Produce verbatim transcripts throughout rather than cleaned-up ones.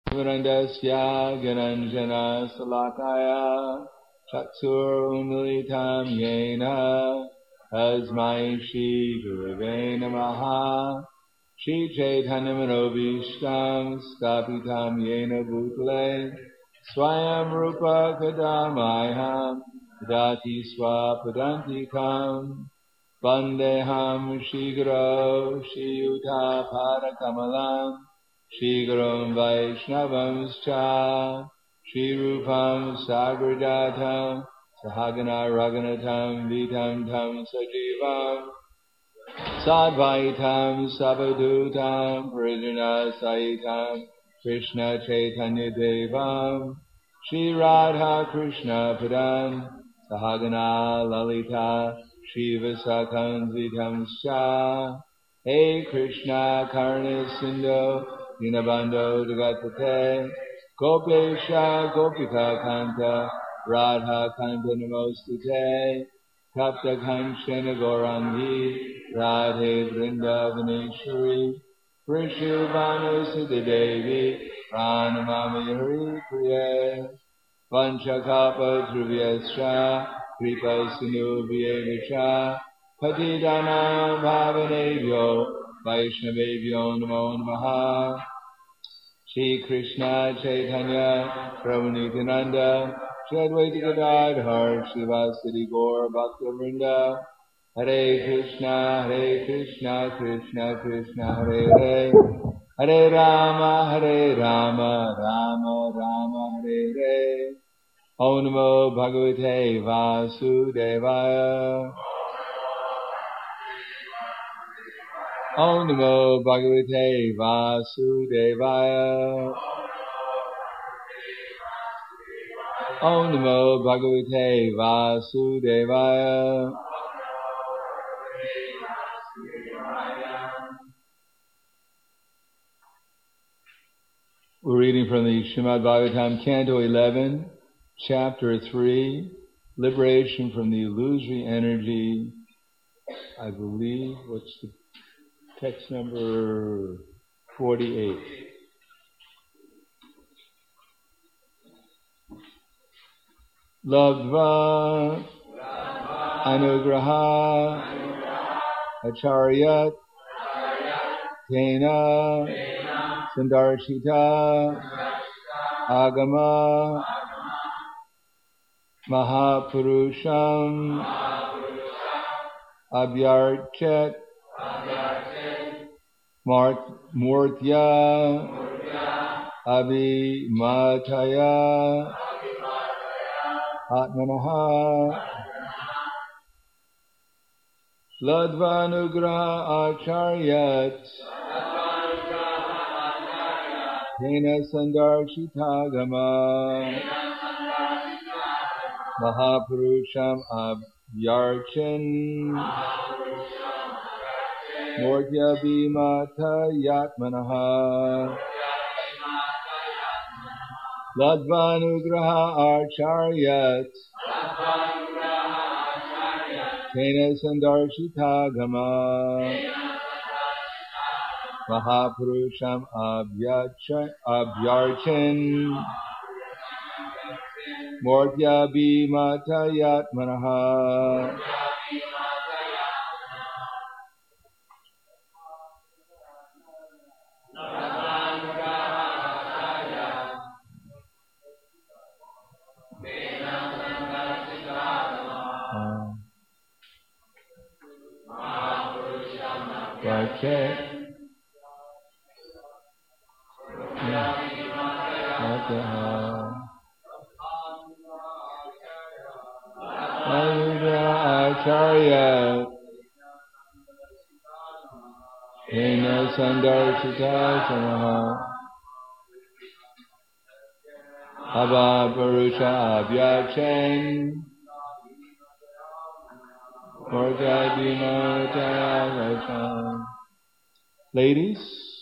Varandasya Gananjana Salakaya Chaksur Militam Yena Tasmai Shri Gurave Namaha Shri Chaitanya Manobishtam Stapitam Yena Bhutale Swayam Rupa Kadamayam Dati Swapadantikam Vandeham Shri Guru Shri Yuta Padakamalam Shri Gurum Vaishnavamscha Shri Rupam Sagrajatam Sahagana Raghunatam Vitam Tam Sajivam Sadvaitam Sabadutam Parijana Saitam Krishna Chaitanya Devam Shri Radha Krishna Padan Sahagana Lalita Shri Visakam Vitam Scha Hey Krishna Karna Sindhu Dinabando Jagatate Gopesha Gopika Kanta Radha Kanta Namostute Tapta Kanchana Gaurangi Radhe Vrindavaneshwari Prishivana Siddhadevi Pranamami Hari Priya Vanchakapa Dhruvyascha Kripa Sinu Vyevascha Patidana Bhavanebhyo Vaishnavebhyo Namo Namaha Shri Krishna Chaitanya Prabhu Nityananda Shri Advaita Gadadhar Srivasadi Gaur Bhaktivinoda Hare Krishna Hare Krishna Krishna Krishna Hare Hare Hare Rama Hare Rama Rama Rama Hare Hare Om Namo Bhagavate Vasudevaya Om Namo Bhagavate Vasudevaya Om Namo Bhagavate Vasudevaya We're reading from the Srimad Bhagavatam, Canto eleven, Chapter three, Liberation from the Illusory Energy. I believe, what's the text number forty-eight. Labdva Anugraha Acharyat Tena Sandarshita Agama Mahapurusham Abhyarchet Murtya Abhimataya Atmanaha Ladvanugraha Acharyat Tena Sandarshitagama Mahapurusham Abhyarchan Murtya Bhimata Yatmanaha Ladvanugraha Acharyat Tena Sandarshitagama Mahapurusham Abhyarchan Murtya Bhimata Yatmanaha Varchet Acharya Tena Sandarshitagama Mahapurusham Abhyarchan Murtya Bhimata Yatmanaha. Ladies,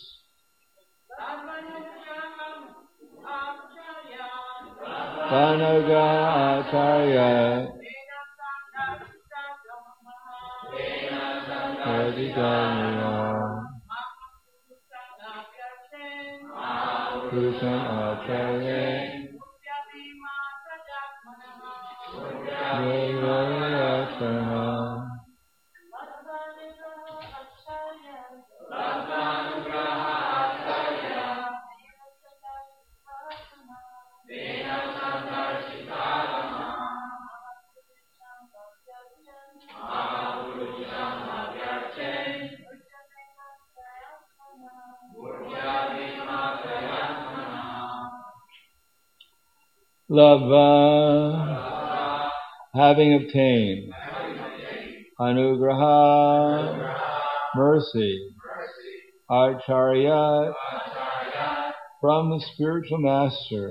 Vanaga Acharya Adhikanya Purusham Acharya Acharya Lava, having obtained Anugraha, mercy, Acharya, from the spiritual master,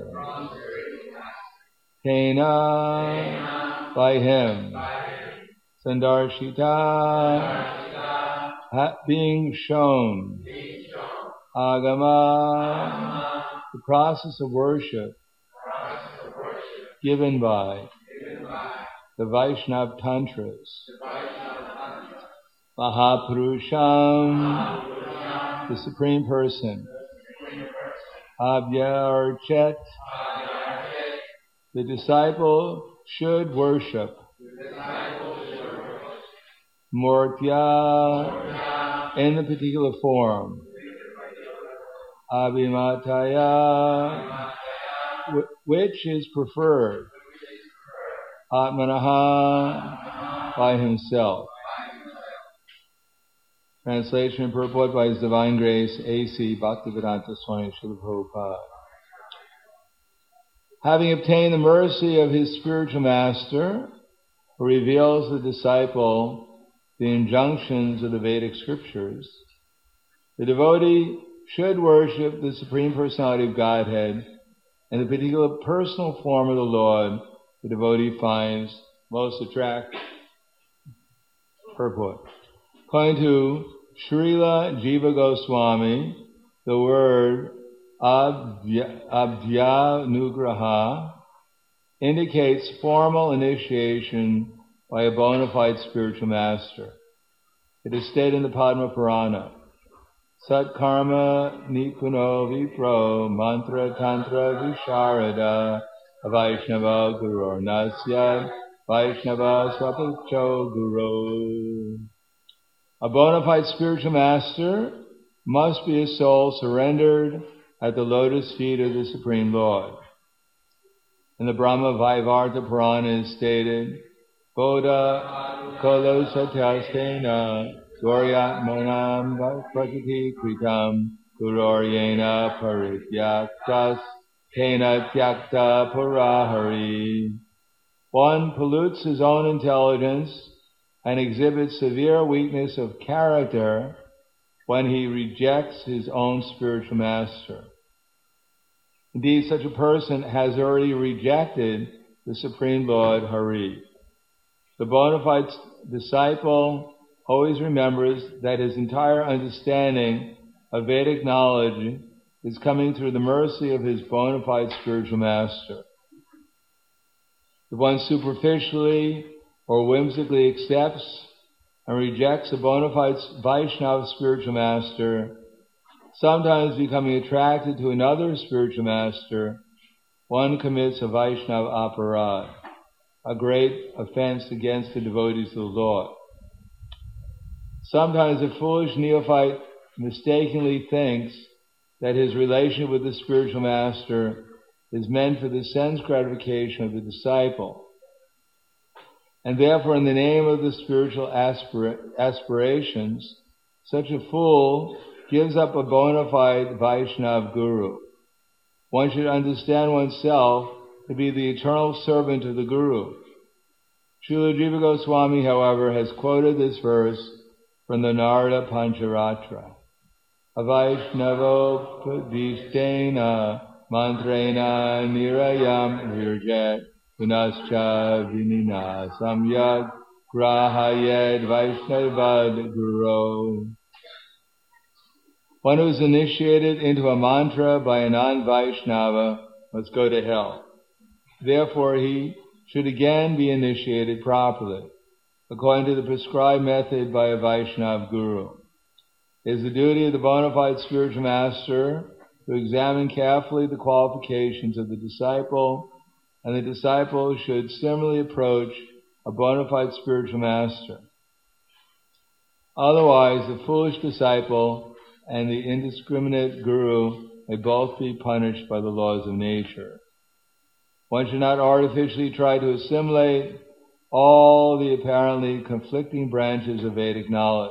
Tena, by him, Sandarshita, being shown, Agama, the process of worship, given by the Vaishnava Tantras, Mahapurusham, the Supreme Person, Abhyarchet, the disciple should worship, Murtya, in the particular form, Abhimataya, which is preferred, Atmanaha, by himself. Translation and purport by His Divine Grace, A C Bhaktivedanta Swami Srila Prabhupada. Having obtained the mercy of his spiritual master, who reveals the disciple the injunctions of the Vedic scriptures, the devotee should worship the Supreme Personality of Godhead and the particular personal form of the Lord the devotee finds most attractive. Purport. According to Srila Jiva Goswami, the word Abhyanugraha indicates formal initiation by a bona fide spiritual master. It is stated in the Padma Purana, Sat karma nipuno vipro mantra tantra visharada Vaishnava guru nasya Vaishnava swapacho guru. A bona fide spiritual master must be a soul surrendered at the lotus feet of the Supreme Lord. In the Brahma Vaivarta Purana is stated, Bodha kolo satyastena Goryat manam prakriti kritam guroryena parityaktas kena tyakta purahari. One pollutes his own intelligence and exhibits severe weakness of character when he rejects his own spiritual master. Indeed, such a person has already rejected the Supreme Lord Hari. The bona fide disciple always remembers that his entire understanding of Vedic knowledge is coming through the mercy of his bona fide spiritual master. If one superficially or whimsically accepts and rejects a bona fide Vaishnava spiritual master, sometimes becoming attracted to another spiritual master, one commits a Vaishnava aparad, a great offense against the devotees of the Lord. Sometimes a foolish neophyte mistakenly thinks that his relation with the spiritual master is meant for the sense gratification of the disciple. And therefore, in the name of the spiritual aspira- aspirations, such a fool gives up a bona fide Vaishnava guru. One should understand oneself to be the eternal servant of the guru. Srila Jiva Goswami, however, has quoted this verse from the Narada Pancharatra. Avaishnavo pradishtena mantrena nirayam virjet punascha vinina samyad grahayed vaishnavad guru. One who is initiated into a mantra by a non-Vaishnava must go to hell. Therefore, he should again be initiated properly, according to the prescribed method by a Vaishnava guru. It is the duty of the bona fide spiritual master to examine carefully the qualifications of the disciple, and the disciple should similarly approach a bona fide spiritual master. Otherwise, the foolish disciple and the indiscriminate guru may both be punished by the laws of nature. One should not artificially try to assimilate all the apparently conflicting branches of Vedic knowledge.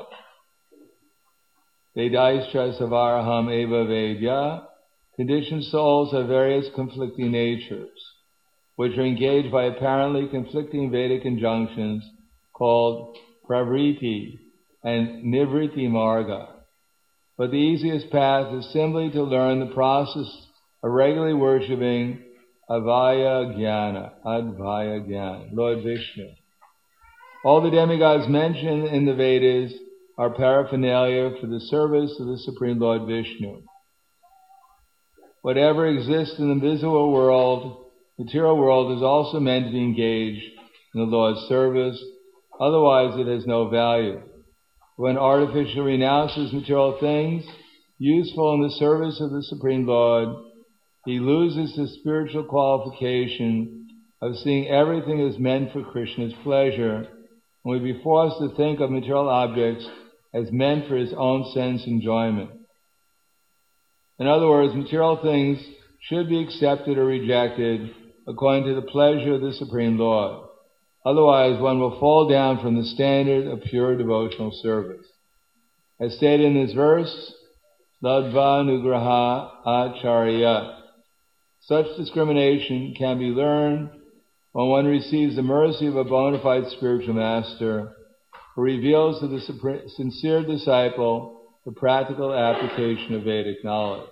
Vedaischa savaraham eva vedya. Conditioned souls have various conflicting natures, which are engaged by apparently conflicting Vedic injunctions called pravriti and nivritti marga. But the easiest path is simply to learn the process of regularly worshipping Avaya Jnana, Advaya Jnana, Lord Vishnu. All the demigods mentioned in the Vedas are paraphernalia for the service of the Supreme Lord Vishnu. Whatever exists in the visible world, material world, is also meant to be engaged in the Lord's service, otherwise it has no value. When artificially renounces material things useful in the service of the Supreme Lord, he loses the spiritual qualification of seeing everything as meant for Krishna's pleasure, and will be forced to think of material objects as meant for his own sense enjoyment. In other words, material things should be accepted or rejected according to the pleasure of the Supreme Lord. Otherwise, one will fall down from the standard of pure devotional service. As stated in this verse, Ladva Nugraha Acharya. Such discrimination can be learned when one receives the mercy of a bona fide spiritual master who reveals to the sincere disciple the practical application of Vedic knowledge.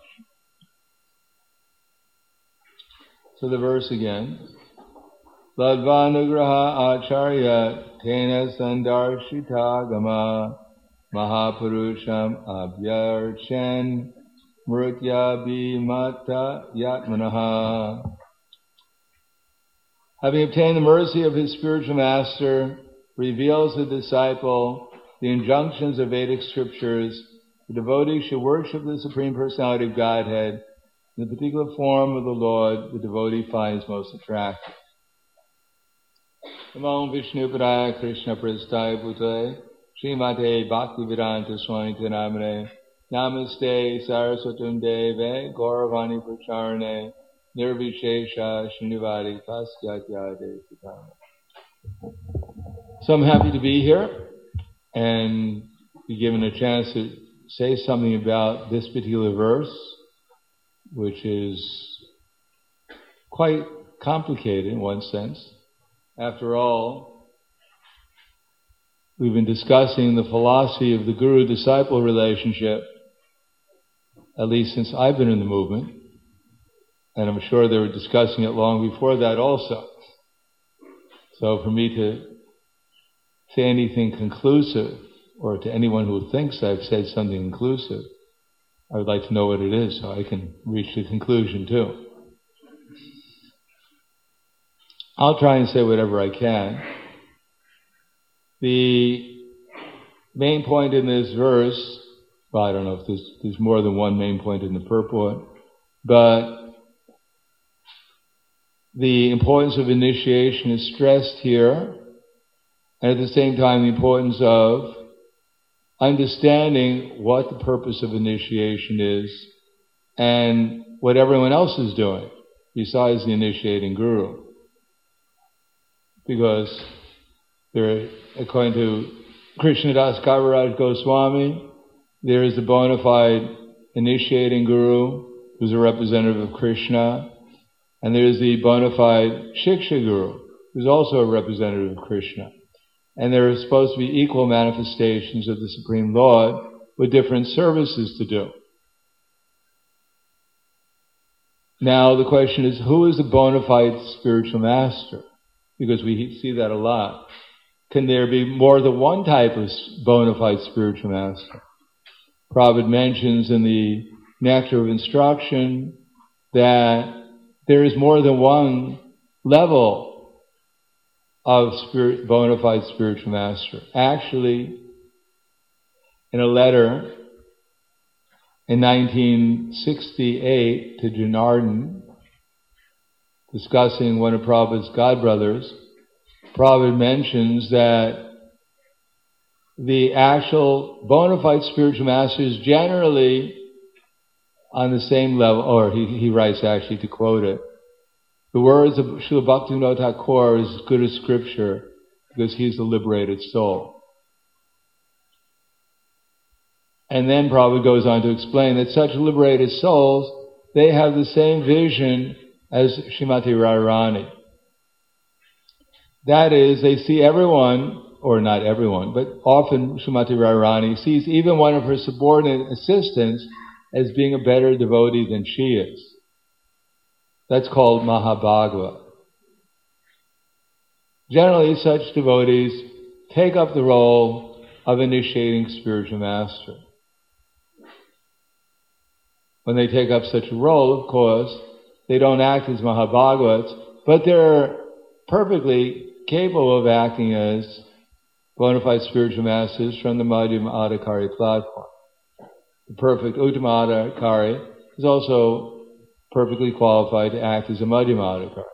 So the verse again. Ladva Nugraha Acharya Tena Sandarshita Gama Mahapurusham Abhyarchen Mrutya Bhimata Yatmanaha. Having obtained the mercy of his spiritual master, reveals the disciple the injunctions of Vedic scriptures. The devotee should worship the Supreme Personality of Godhead in the particular form of the Lord the devotee finds most attractive. Namo Vishnu Padaya Krishna Prasthaya Bhutale Srimate Bhaktivedanta Swami Namane Namaste Saraswatam Deve Gauravani Pracharane Nirvishesha Srinivadi Paskatya Devitama. So I'm happy to be here and be given a chance to say something about this particular verse, which is quite complicated in one sense. After all, we've been discussing the philosophy of the guru-disciple relationship, at least since I've been in the movement, and I'm sure they were discussing it long before that also. So for me to say anything conclusive, or to anyone who thinks I've said something conclusive, I would like to know what it is so I can reach the conclusion too. I'll try and say whatever I can. The main point in this verse, well, I don't know if there's, there's more than one main point in the purport, but the importance of initiation is stressed here, and at the same time the importance of understanding what the purpose of initiation is and what everyone else is doing besides the initiating guru. Because there, according to Krishnadas Kaviraj Goswami, there is the bona fide initiating guru who's a representative of Krishna, and there is the bona fide Shiksha guru who's also a representative of Krishna. And there are supposed to be equal manifestations of the Supreme Lord with different services to do. Now the question is, who is the bona fide spiritual master? Because we see that a lot. Can there be more than one type of bona fide spiritual master? Prabhupada mentions in the Nectar of Instruction that there is more than one level of spirit, bona fide spiritual master. Actually, in a letter in nineteen sixty-eight to Janardhan, discussing one of Prabhupada's godbrothers, Prabhupada mentions that the actual bona fide spiritual master is generally on the same level, or he, he writes actually to quote it, the words of Srila Bhaktivinoda Thakur is as good as scripture because he's the liberated soul. And then Prabhupada goes on to explain that such liberated souls, they have the same vision as Srimati Radharani. That is, they see everyone, or not everyone, but often Srimati Radharani sees even one of her subordinate assistants as being a better devotee than she is. That's called Mahabhagava. Generally, such devotees take up the role of initiating spiritual master. When they take up such a role, of course, they don't act as Mahabhagavats, but they're perfectly capable of acting as bona fide spiritual masters from the Madhyama Adhikari platform. The perfect Uttama Adhikari is also perfectly qualified to act as a Madhyama Adhikari.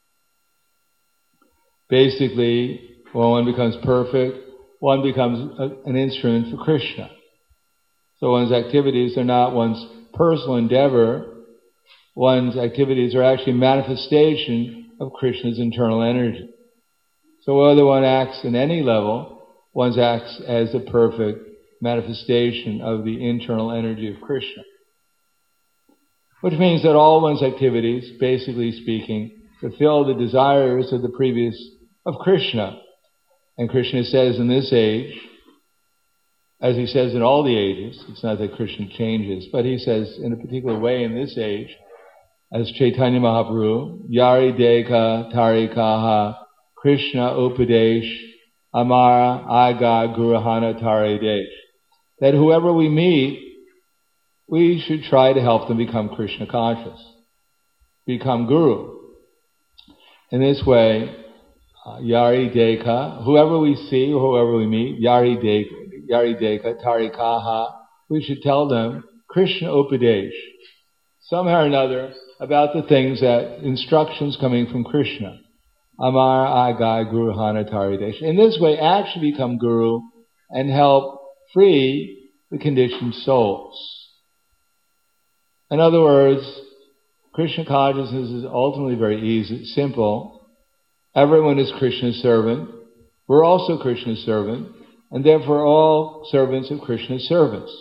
Basically, when one becomes perfect, one becomes a, an instrument for Krishna. So one's activities are not one's personal endeavor. One's activities are actually manifestation of Krishna's internal energy. So whether one acts in any level, one acts as a perfect manifestation of the internal energy of Krishna. Which means that all one's activities, basically speaking, fulfill the desires of the previous, of Krishna. And Krishna says in this age, as he says in all the ages, it's not that Krishna changes, but he says in a particular way in this age, as Chaitanya Mahaprabhu, Yari Deka Tarikaha Krishna Upadesh Amara Aga Gurahana Tare Desh. That whoever we meet, we should try to help them become Krishna conscious, become Guru. In this way, uh, Yari Deka, whoever we see, whoever we meet, Yari Deka, Yari Deka Tarikaha, we should tell them Krishna Upadesh, somehow or another, about the things that, instructions coming from Krishna. Amar Agai Guru Hana Taridesh. In this way, actually become Guru and help free the conditioned souls. In other words, Krishna consciousness is ultimately very easy, simple. Everyone is Krishna's servant. We're also Krishna's servant, and therefore all servants of Krishna's servants.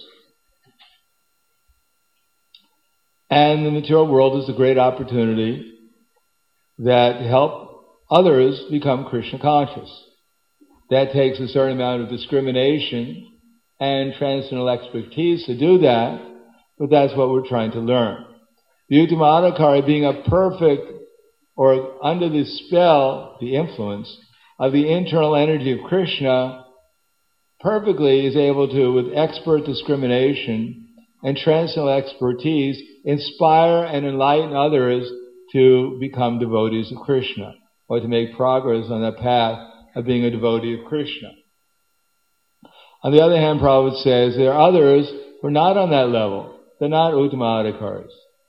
And the material world is a great opportunity that help others become Krishna conscious. That takes a certain amount of discrimination and transcendental expertise to do that, but that's what we're trying to learn. The Uttama Adhikari, being a perfect, or under the spell, the influence of the internal energy of Krishna, perfectly is able to, with expert discrimination and transcendental expertise, inspire and enlighten others to become devotees of Krishna, or to make progress on that path of being a devotee of Krishna. On the other hand, Prabhupada says there are others who are not on that level. They're not Uttama Adhikaris.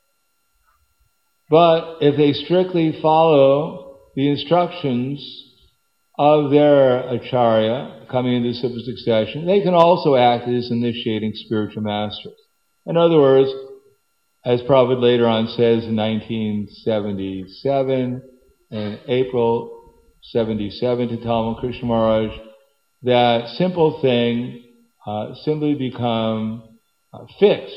But if they strictly follow the instructions of their acharya coming into simple succession, they can also act as initiating spiritual masters. In other words, as Prabhupada later on says in nineteen seventy-seven, in April seventy-seven, to Tamal Krishna Maharaj, that simple thing uh, simply become uh, fixed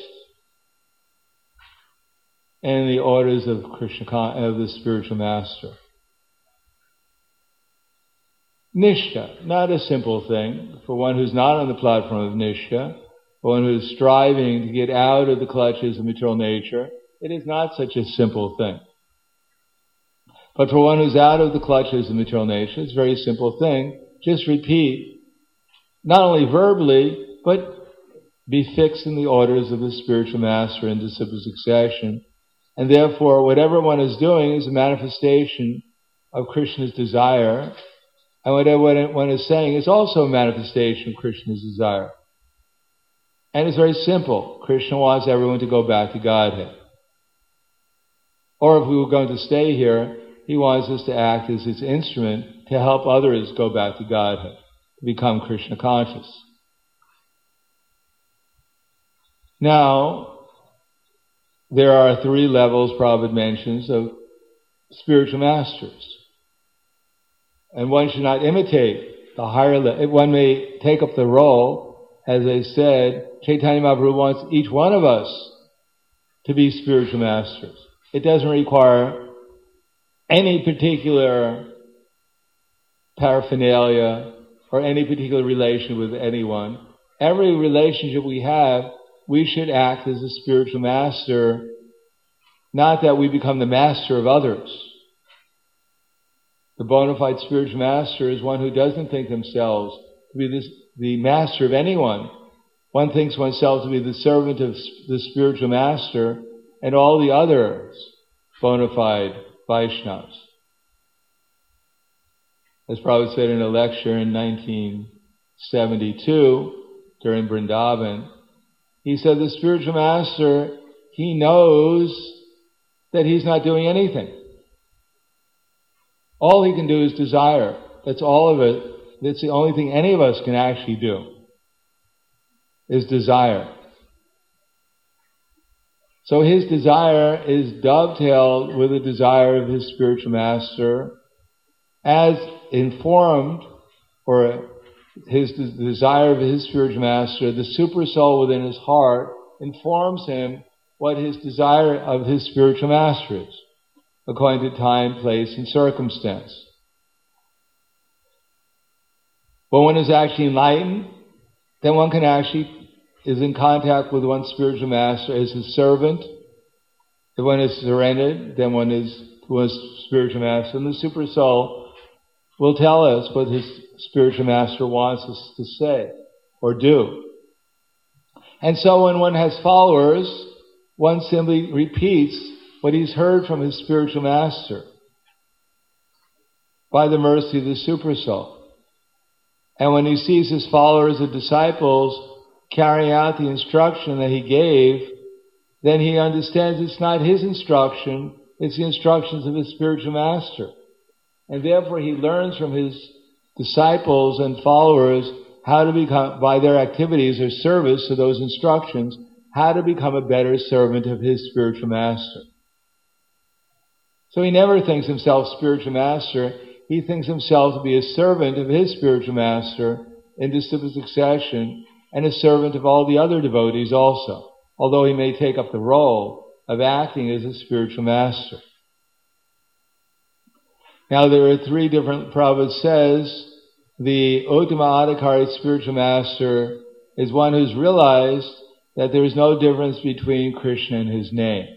in the orders of Krishna, of the spiritual master. Nishtha, not a simple thing for one who's not on the platform of Nishtha, for one who's striving to get out of the clutches of material nature. It is not such a simple thing. But for one who's out of the clutches of material nature, it's a very simple thing. Just repeat, not only verbally, but be fixed in the orders of the spiritual master in disciple succession. And therefore, whatever one is doing is a manifestation of Krishna's desire. And whatever one is saying is also a manifestation of Krishna's desire. And it's very simple. Krishna wants everyone to go back to Godhead. Or if we were going to stay here, he wants us to act as his instrument to help others go back to Godhead, to become Krishna conscious. Now, there are three levels Prabhupada mentions of spiritual masters. And one should not imitate the higher level. One may take up the role, as I said, Chaitanya Mahaprabhu wants each one of us to be spiritual masters. It doesn't require any particular paraphernalia or any particular relation with anyone. Every relationship we have, we should act as a spiritual master, not that we become the master of others. The bona fide spiritual master is one who doesn't think themselves to be this, the master of anyone. One thinks oneself to be the servant of the spiritual master and all the others bona fide Vaishnavas. As Prabhupada said in a lecture in nineteen seventy-two during Vrindavan, he said the spiritual master, he knows that he's not doing anything. All he can do is desire. That's all of it. That's the only thing any of us can actually do, is desire. So his desire is dovetailed with the desire of his spiritual master, as informed, or his the desire of his spiritual master, the super soul within his heart informs him what his desire of his spiritual master is, according to time, place, and circumstance. When one is actually enlightened, then one can actually is in contact with one's spiritual master as his servant. If one is surrendered, then one is to one's spiritual master. And the super soul will tell us what his spiritual master wants us to say or do. And so when one has followers, one simply repeats what he's heard from his spiritual master by the mercy of the super soul. And when he sees his followers and disciples carrying out the instruction that he gave, then he understands it's not his instruction, it's the instructions of his spiritual master. And therefore he learns from his disciples and followers how to become, by their activities or service to those instructions, how to become a better servant of his spiritual master. So he never thinks himself spiritual master, he thinks himself to be a servant of his spiritual master in disciple succession, and a servant of all the other devotees also, although he may take up the role of acting as a spiritual master. Now there are three different, Prabhupada says, the Uttama Adhikari spiritual master is one who's realized that there is no difference between Krishna and his name.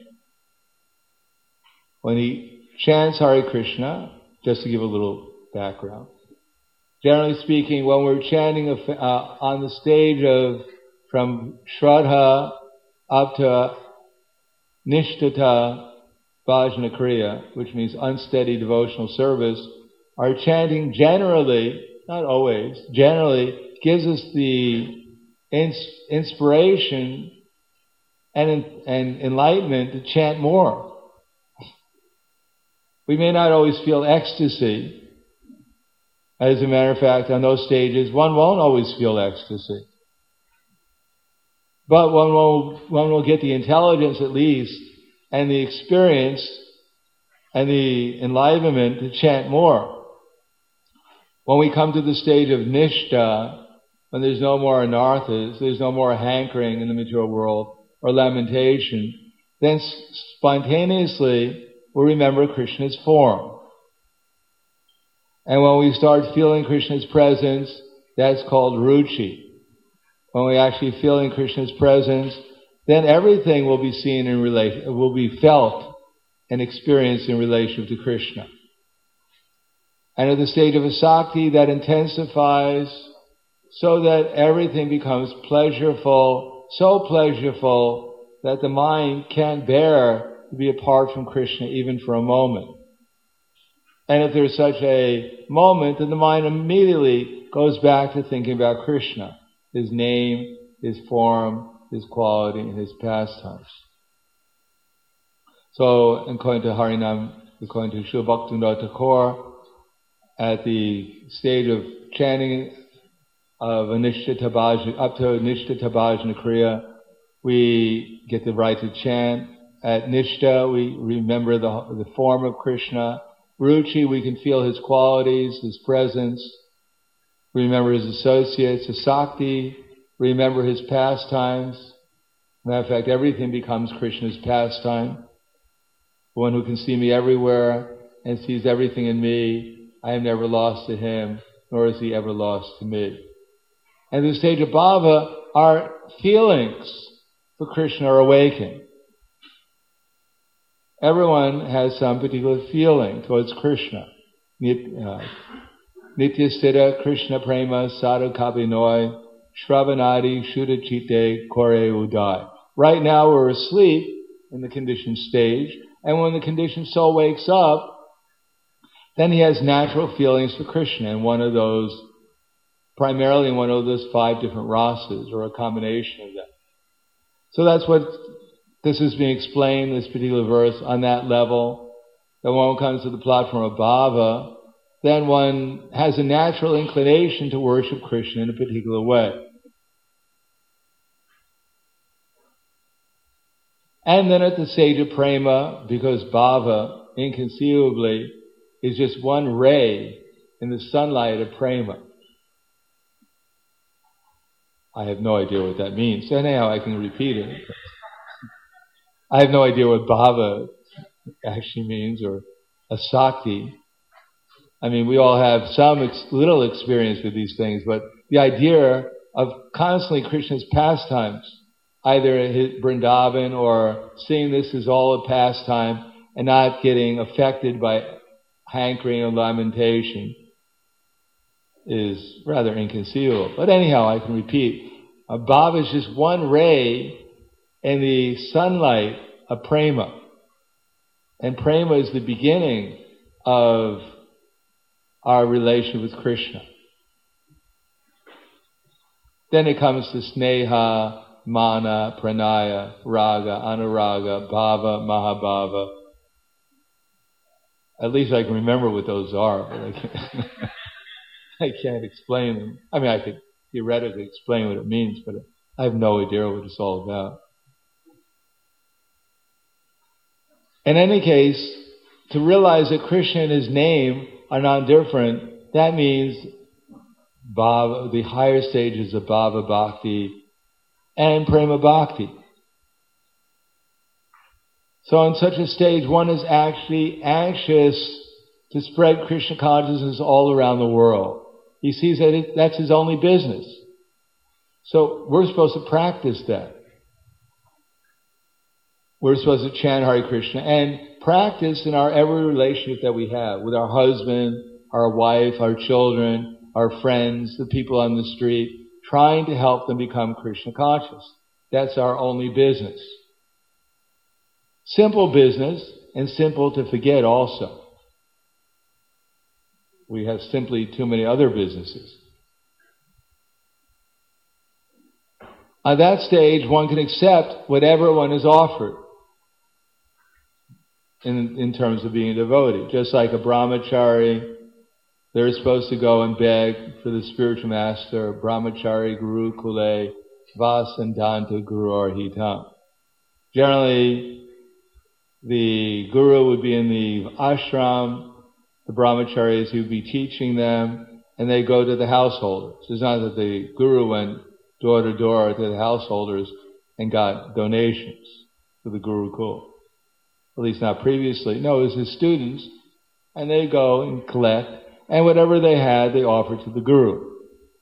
When he chants Hare Krishna, just to give a little background, generally speaking, when we're chanting uh, on the stage of from Shraddha up to Nishtata Bhajana Kriya, which means unsteady devotional service, our chanting generally, not always, generally gives us the ins- inspiration and, and enlightenment to chant more. We may not always feel ecstasy. As a matter of fact, on those stages, one won't always feel ecstasy. But one will, one will get the intelligence at least, and the experience, and the enlivenment to chant more. When we come to the stage of Nishta, when there's no more anarthas, there's no more hankering in the material world, or lamentation, then spontaneously we'll remember Krishna's form. And when we start feeling Krishna's presence, that's called ruchi. When we actually feel in Krishna's presence, then everything will be seen in relation, will be felt and experienced in relation to Krishna. And at the stage of asakti, that intensifies so that everything becomes pleasureful, so pleasureful that the mind can't bear to be apart from Krishna even for a moment. And if there's such a moment, then the mind immediately goes back to thinking about Krishna, his name, His form, His quality, and His pastimes. So, according to Harinam, according to Srila Bhaktivinoda Thakur, at the stage of chanting of Anishtata Bhajana, up to Anishtata Bhajana Kriya, we get the right to chant. At Nishta, we remember the, the form of Krishna. Ruchi, we can feel His qualities, His presence. We remember His associates. Asakti, remember His pastimes. Matter of fact, everything becomes Krishna's pastime. The one who can see me everywhere and sees everything in me, I am never lost to Him, nor is He ever lost to me. And at the stage of bhava, our feelings for Krishna are awakened. Everyone has some particular feeling towards Krishna. Nitya Sthita Krishna Prema Sadhu Kabinoi Shravanadi Shuddha Chitte Kore Udai. Right now we're asleep in the conditioned stage, and when the conditioned soul wakes up, then he has natural feelings for Krishna, and one of those, primarily one of those five different rasas, or a combination of them. So that's what this is being explained, this particular verse, on that level. That when one comes to the platform of bhava, then one has a natural inclination to worship Krishna in a particular way. And then at the stage of prema, because bhava, inconceivably, is just one ray in the sunlight of prema. I have no idea what that means. So anyhow, I can repeat it. I have no idea what bhava actually means, or asakti. I mean, we all have some ex- little experience with these things, but the idea of constantly Krishna's pastimes, either his Vrindavan or seeing this as all a pastime and not getting affected by hankering or lamentation, is rather inconceivable. But anyhow, I can repeat, a bhava is just one ray in the sunlight of prema. And prema is the beginning of our relation with Krishna. Then it comes to sneha, mana, pranaya, raga, anuraga, bhava, mahabhava. At least I can remember what those are, but I can't, I can't explain them. I mean, I could theoretically explain what it means, but I have no idea what it's all about. In any case, to realize that Krishna and His name are non-different, that means bhava, the higher stages of bhava bhakti and prema bhakti. So in such a stage, one is actually anxious to spread Krishna consciousness all around the world. He sees that it, that's his only business. So we're supposed to practice that. We're supposed to chant Hare Krishna and practice in our every relationship that we have with our husband, our wife, our children, our friends, the people on the street, trying to help them become Krishna conscious. That's our only business. Simple business, and simple to forget also. We have simply too many other businesses. At that stage, one can accept whatever one is offered in, in terms of being a devotee. Just like a brahmachari, they're supposed to go and beg for the spiritual master, brahmachari guru kule vasandanta guru arhitam. Generally, the guru would be in the ashram, the brahmacharis who would be teaching them, and they go to the householders. It's not that the guru went door to door to the householders and got donations for the Gurukul. At least not previously. No, it was his students, and they go and collect, and whatever they had, they offer to the Guru.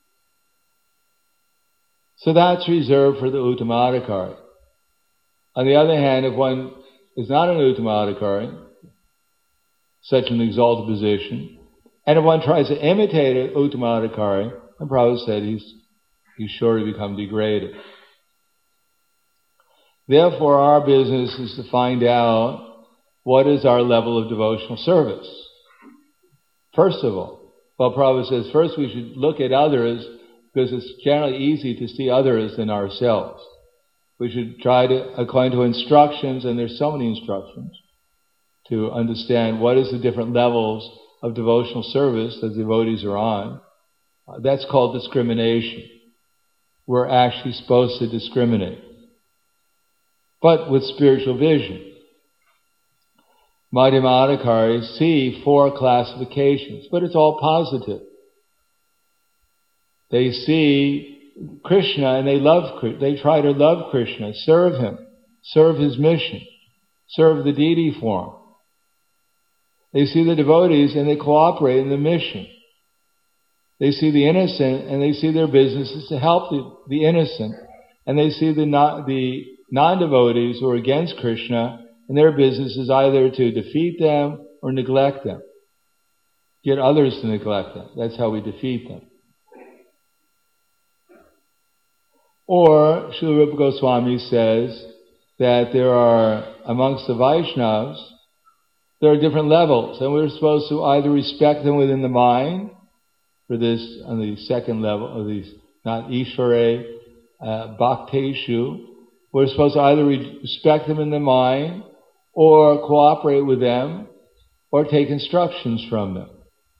So that's reserved for the Uttamadhikari. On the other hand, if one is not an Uttamadhikari, such an exalted position, and if one tries to imitate an Uttamadhikari, then Prabhupada said he's, he's sure to become degraded. Therefore, our business is to find out what is our level of devotional service. First of all, well, Prabhupada says first we should look at others because it's generally easy to see others than ourselves. We should try to, according to instructions, and there's so many instructions, to understand what is the different levels of devotional service that devotees are on. Uh, that's called discrimination. We're actually supposed to discriminate, but with spiritual vision. Madhyama Adhikaris see four classifications, but it's all positive. They see Krishna and they love, they try to love Krishna, serve him, serve his mission, serve the deity form. They see the devotees and they cooperate in the mission. They see the innocent and they see their business is to help the, the innocent. And they see the, non, the non-devotees who are against Krishna, and their business is either to defeat them or neglect them. Get others to neglect them. That's how we defeat them. Or, Srila Rupa Goswami says that there are, amongst the Vaishnavas, there are different levels, and we're supposed to either respect them within the mind, for this, on the second level of these, not Ishvare, uh, Bhakteshu, we're supposed to either respect them in the mind, or cooperate with them, or take instructions from them.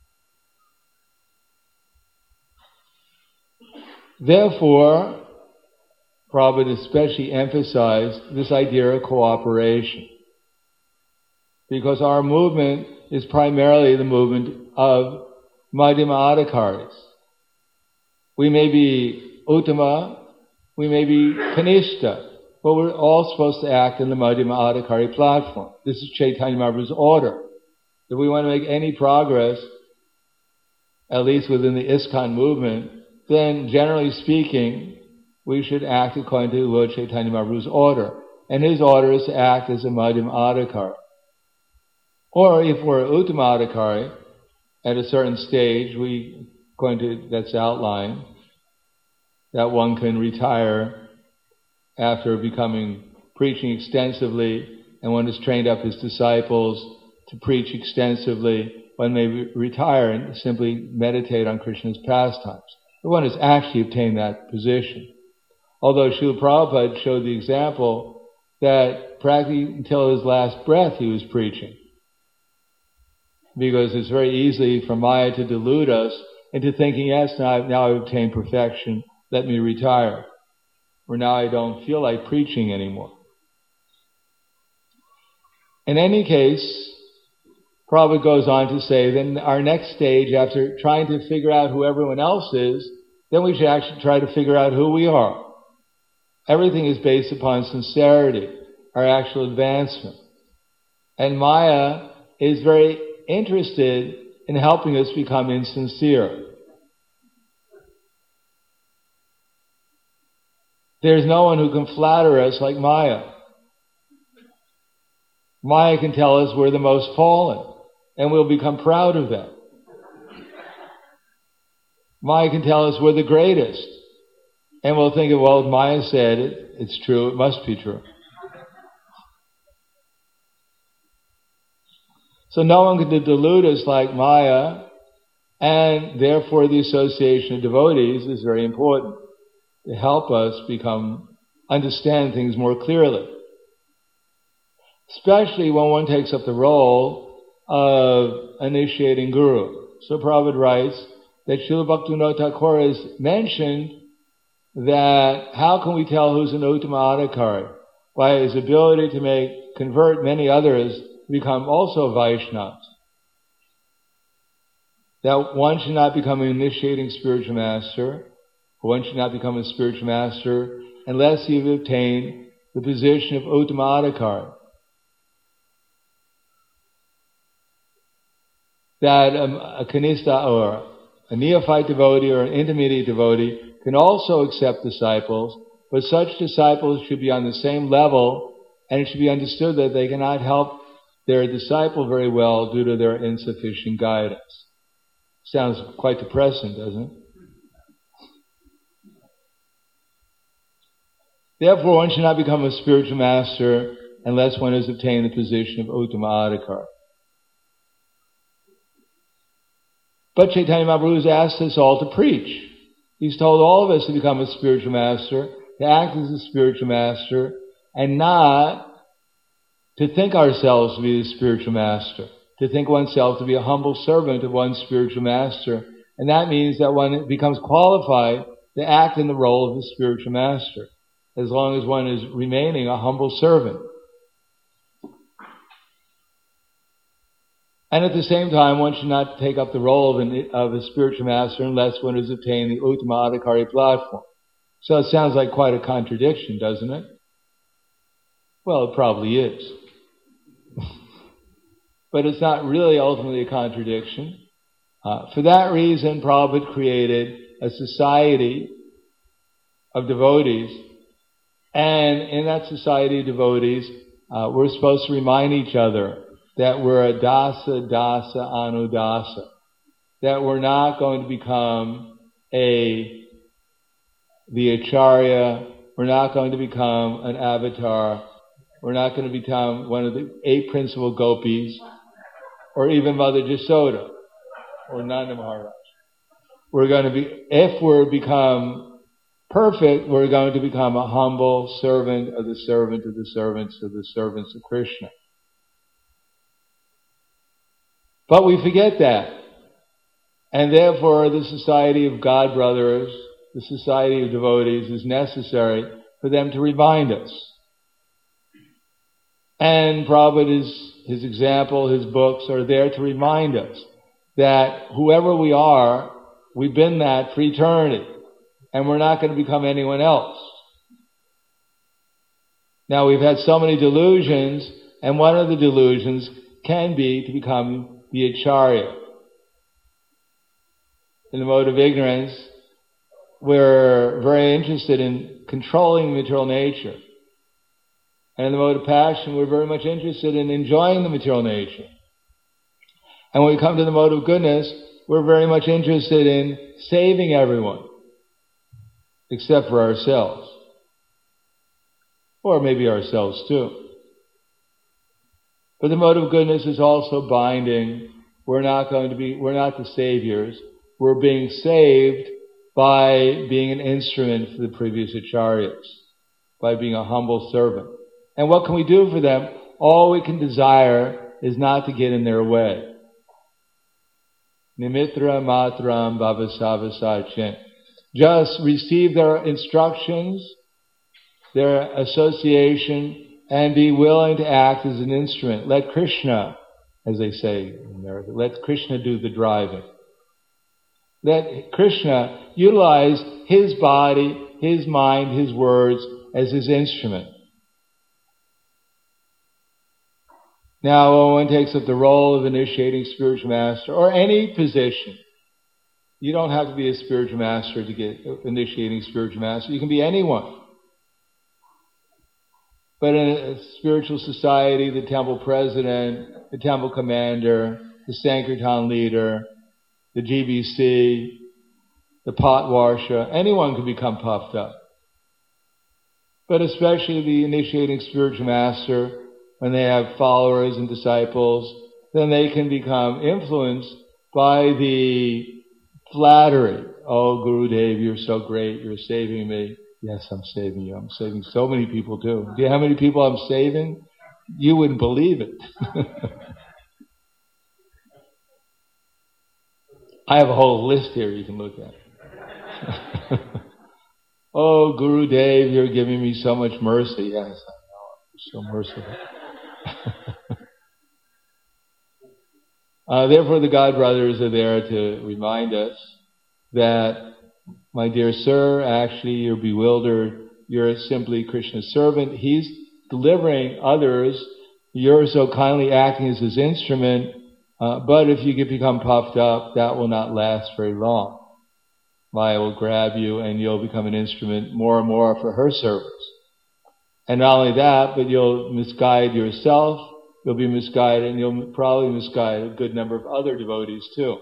Therefore, Prabhupada especially emphasized this idea of cooperation, because our movement is primarily the movement of Madhyama Adhikaris. We may be Uttama, we may be Kanishta, but we're all supposed to act in the Madhyama Adhikari platform. This is Chaitanya Mahaprabhu's order. If we want to make any progress, at least within the ISKCON movement, then generally speaking, we should act according to Lord Chaitanya Mahaprabhu's order. And his order is to act as a Madhyama Adhikari. Or if we're Uttama Adhikari, at a certain stage, we, according to, that's outlined, that one can retire after becoming, preaching extensively, and one has trained up his disciples to preach extensively. One may re- retire and simply meditate on Krishna's pastimes. But one has actually obtained that position. Although Srila Prabhupada showed the example that practically until his last breath he was preaching. Because it's very easy for Maya to delude us into thinking, yes, now I've, now I've obtained perfection, let me retire. Or now I don't feel like preaching anymore. In any case, Prabhupada goes on to say, then our next stage, after trying to figure out who everyone else is, then we should actually try to figure out who we are. Everything is based upon sincerity, our actual advancement. And Maya is very interested in helping us become insincere. There's no one who can flatter us like Maya. Maya can tell us we're the most fallen, and we'll become proud of that. Maya can tell us we're the greatest, and we'll think, well, if Maya said it, it's true, it must be true. So no one can delude us like Maya, and therefore the association of devotees is very important to help us become, understand things more clearly. Especially when one takes up the role of initiating guru. So Prabhupada writes that Srila Bhaktivinoda Thakur has mentioned that how can we tell who's an Uttama Adhikari? By his ability to make, convert many others to become also Vaishnavas. That one should not become an initiating spiritual master, or one should not become a spiritual master unless he has obtained the position of Uttama Adhikari. That a, a kanista or a neophyte devotee or an intermediate devotee can also accept disciples, but such disciples should be on the same level, and it should be understood that they cannot help their disciple very well due to their insufficient guidance. Sounds quite depressing, doesn't it? Therefore, one should not become a spiritual master unless one has obtained the position of Uttama Adhikari. But Chaitanya Mahaprabhu has asked us all to preach. He's told all of us to become a spiritual master, to act as a spiritual master, and not to think ourselves to be the spiritual master, to think oneself to be a humble servant of one's spiritual master. And that means that one becomes qualified to act in the role of the spiritual master, as long as one is remaining a humble servant. And at the same time, one should not take up the role of, an, of a spiritual master unless one has attained the Uttama Adhikari platform. So it sounds like quite a contradiction, doesn't it? Well, it probably is. But it's not really ultimately a contradiction. Uh, for that reason, Prabhupada created a society of devotees. And in that society of devotees, uh, we're supposed to remind each other that we're a dasa, dasa, anudasa. That we're not going to become a, the acharya. We're not going to become an avatar. We're not going to become one of the eight principal gopis, or even Mother Jasoda, or Nanda Maharaj. We're going to be, if we're become perfect, we're going to become a humble servant of the servant of the servants of the servants of Krishna. But we forget that. And therefore the society of God brothers, the society of devotees is necessary for them to remind us. And Prabhupada, is, his example, his books are there to remind us that whoever we are, we've been that for eternity. And we're not going to become anyone else. Now we've had so many delusions, and one of the delusions can be to become the acharya. In the mode of ignorance, we're very interested in controlling material nature. And in the mode of passion, we're very much interested in enjoying the material nature. And when we come to the mode of goodness, we're very much interested in saving everyone, except for ourselves. Or maybe ourselves too. But the mode of goodness is also binding. We're not going to be, we're not the saviors. We're being saved by being an instrument for the previous acharyas, by being a humble servant. And what can we do for them? All we can desire is not to get in their way. Nimitra matram bhavasavasachin. Just receive their instructions, their association, and be willing to act as an instrument. Let Krishna, as they say in America, let Krishna do the driving. Let Krishna utilize his body, his mind, his words as his instrument. Now, when one takes up the role of initiating spiritual master, or any position, you don't have to be a spiritual master to get initiating spiritual master. You can be anyone. But in a spiritual society, the temple president, the temple commander, the Sankirtan leader, the G B C, the Patwarsha, anyone can become puffed up. But especially the initiating spiritual master, when they have followers and disciples, then they can become influenced by the flattery. Oh, Gurudev, you're so great, you're saving me. Yes, I'm saving you. I'm saving so many people too. Do you know how many people I'm saving? You wouldn't believe it. I have a whole list here you can look at. Oh, Gurudev, you're giving me so much mercy. Yes, I know. You're so merciful. uh, therefore, the God brothers are there to remind us that, my dear sir, actually you're bewildered. You're simply Krishna's servant. He's delivering others. You're so kindly acting as his instrument. Uh, but if you get become puffed up, that will not last very long. Maya will grab you and you'll become an instrument more and more for her service. And not only that, but you'll misguide yourself, you'll be misguided, and you'll probably misguide a good number of other devotees too.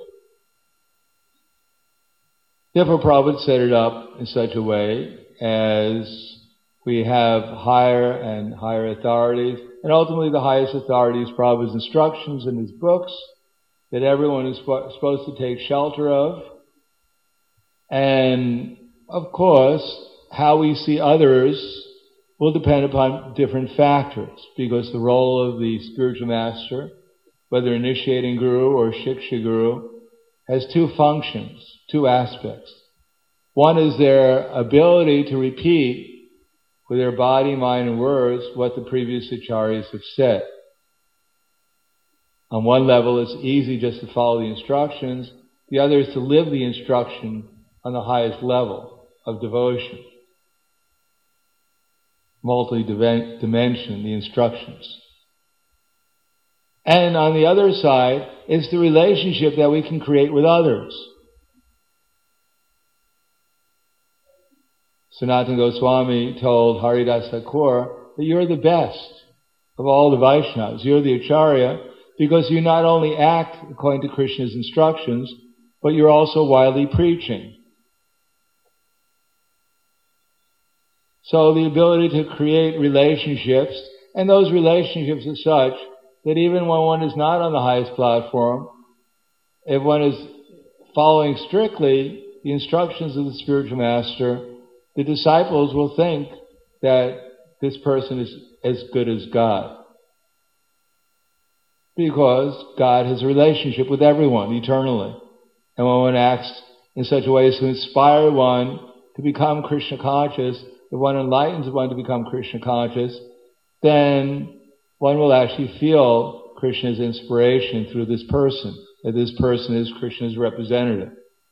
Therefore, Prabhupada set it up in such a way as we have higher and higher authorities, and ultimately the highest authority is Prabhupada's instructions in his books that everyone is sp- supposed to take shelter of. And, of course, how we see others will depend upon different factors, because the role of the spiritual master, whether initiating guru or shiksha guru, has two functions, two aspects. One is their ability to repeat with their body, mind, and words what the previous acharyas have said. On one level, it's easy just to follow the instructions. The other is to live the instruction on the highest level of devotion. Multi-dimension, the instructions. And on the other side, it's the relationship that we can create with others. Sanatana Goswami told Haridas Thakur that you're the best of all the Vaishnavas. You're the Acharya because you not only act according to Krishna's instructions, but you're also widely preaching. So the ability to create relationships, and those relationships are such that even when one is not on the highest platform, if one is following strictly the instructions of the spiritual master, the disciples will think that this person is as good as God. Because God has a relationship with everyone eternally. And when one acts in such a way as to inspire one to become Krishna conscious, if one enlightens one to become Krishna conscious, then one will actually feel Krishna's inspiration through this person, that this person is Krishna's representative.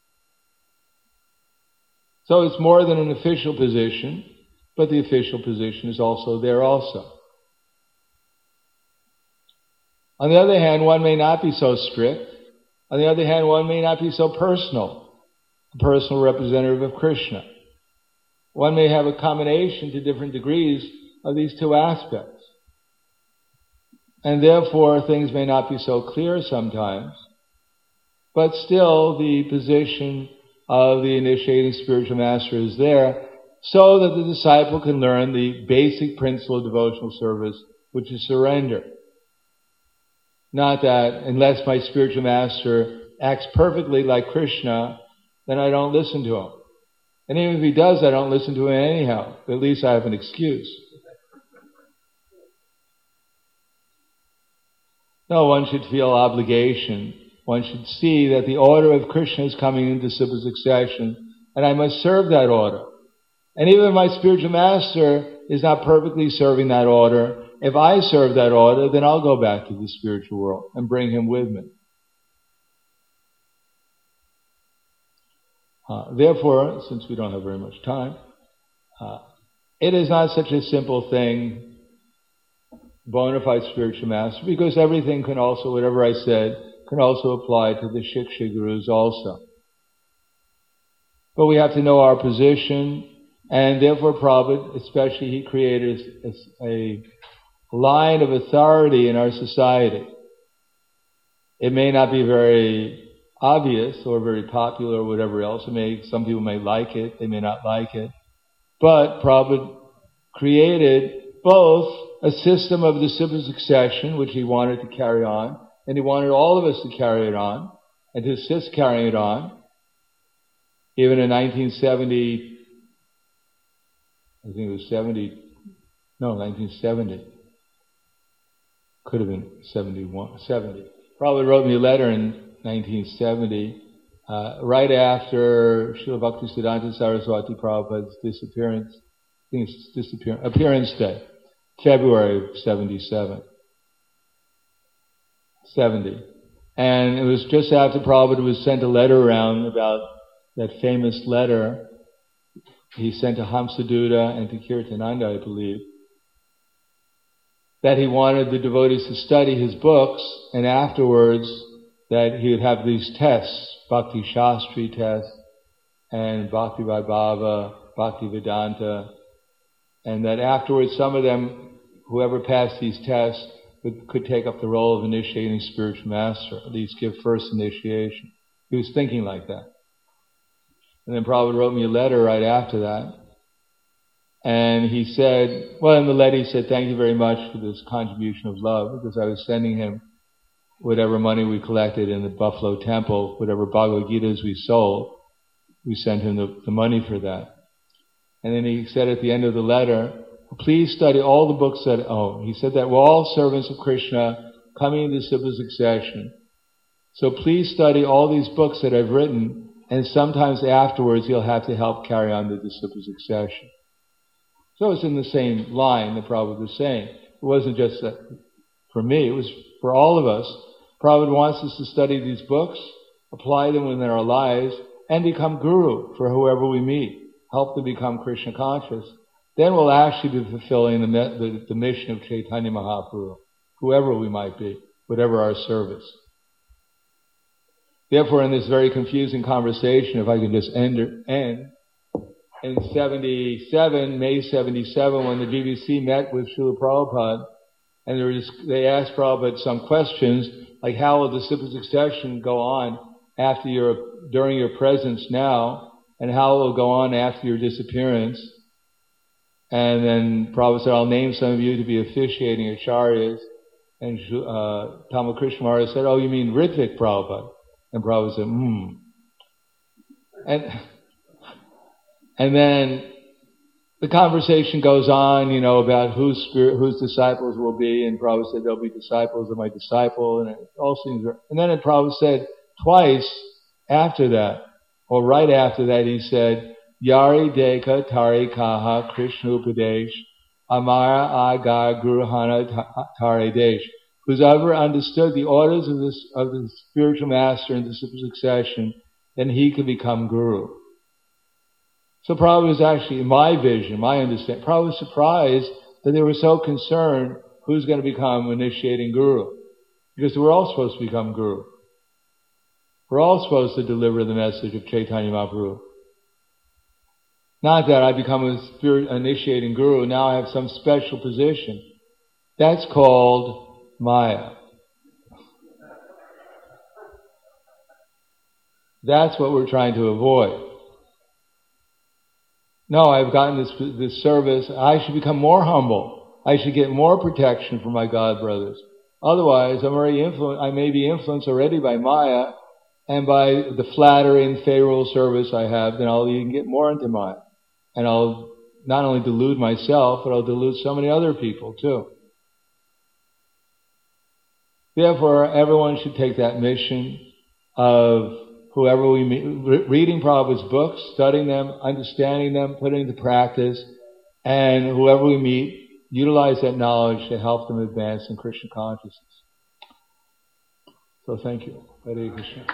So it's more than an official position, but the official position is also there also. On the other hand, one may not be so strict. On the other hand, one may not be so personal, a personal representative of Krishna. One may have a combination to different degrees of these two aspects. And therefore, things may not be so clear sometimes, but still the position of the initiating spiritual master is there so that the disciple can learn the basic principle of devotional service, which is surrender. Not that unless my spiritual master acts perfectly like Krishna, then I don't listen to him. And even if he does, I don't listen to him anyhow. At least I have an excuse. No, one should feel obligation. One should see that the order of Krishna is coming into simple succession, and I must serve that order. And even if my spiritual master is not perfectly serving that order, if I serve that order, then I'll go back to the spiritual world and bring him with me. Uh, therefore, since we don't have very much time, uh, it is not such a simple thing, bona fide spiritual master, because everything can also, whatever I said, can also apply to the Shiksha Gurus also. But we have to know our position, and therefore Prabhupada, especially, he created a, a line of authority in our society. It may not be very obvious or very popular or whatever else. It may, some people may like it, they may not like it. But Prabhupada created both a system of disciple succession, which he wanted to carry on, and he wanted all of us to carry it on, and to assist carrying it on. Even in nineteen seventy, I think it was seventy, no, nineteen seventy. Could have been seventy-one, seventy. Probably wrote me a letter in nineteen seventy, uh, right after Srila Bhaktisiddhanta Saraswati Prabhupada's disappearance. I think it's disappearance, appearance day, February of seventy-seven. seventy. And it was just after Prabhupada was sent a letter around about that famous letter he sent to Hamsaduta and to Kirtananda, I believe, that he wanted the devotees to study his books, and afterwards that he would have these tests, Bhakti Shastri test, and Bhakti Vaibhava, Bhakti Vedanta, and that afterwards some of them, whoever passed these tests, would, could take up the role of initiating spiritual master, at least give first initiation. He was thinking like that. And then Prabhupada wrote me a letter right after that. And he said, well, in the letter he said, thank you very much for this contribution of love, because I was sending him whatever money we collected in the Buffalo Temple, whatever Bhagavad Gitas we sold. we sent him the, the money for that. And then he said at the end of the letter, please study all the books that, oh, he said that we're all servants of Krishna coming into disciple succession. So please study all these books that I've written, and sometimes afterwards you'll have to help carry on the disciple succession. So it's in the same line that Prabhupada was saying. It wasn't just that for me, it was for all of us. Prabhupada wants us to study these books, apply them within our lives, and become guru for whoever we meet. Help them become Krishna conscious. Then we'll actually be fulfilling the, the, the mission of Chaitanya Mahaprabhu, whoever we might be, whatever our service. Therefore, in this very confusing conversation, if I could just end, end in seventy-seven, May seventy-seven, when the G B C met with Srila Prabhupada, and there was, they asked Prabhupada some questions, like how will disciple succession go on after your, during your presence now, and how it will go on after your disappearance. And then Prabhupada said, I'll name some of you to be officiating acharyas. And uh, Tamakrishna Maharaj said, oh, you mean Ritvik Prabhupada? And Prabhupada said, hmm. And, and then the conversation goes on, you know, about whose spirit, whose disciples will be. And Prabhupada said, there'll be disciples of my disciple. And it all seems, and then Prabhupada said twice after that, or right after that, he said, Yari Deka Tari Kaha Krishna Upadesh Amara Agar Guruhana Tari Desh. Who's ever understood the orders of this of the spiritual master in disciple succession, then he can become guru. So Prabhupada was actually, in my vision, my understanding, Prabhupada was surprised that they were so concerned who's going to become initiating guru. Because we're all supposed to become guru. We're all supposed to deliver the message of Chaitanya Mahaprabhu. Not that I become a spirit initiating guru, now I have some special position. That's called Maya. That's what we're trying to avoid. No, I've gotten this, this service, I should become more humble. I should get more protection from my God brothers. Otherwise, I'm already influ- I may be influenced already by Maya, and by the flattery and favorable service I have, then I'll even get more into Maya. And I'll not only delude myself, but I'll delude so many other people too. Therefore, everyone should take that mission of whoever we meet, re- reading Prabhupada's books, studying them, understanding them, putting into practice, and whoever we meet, utilize that knowledge to help them advance in Krishna consciousness. So thank you. Hare Krishna.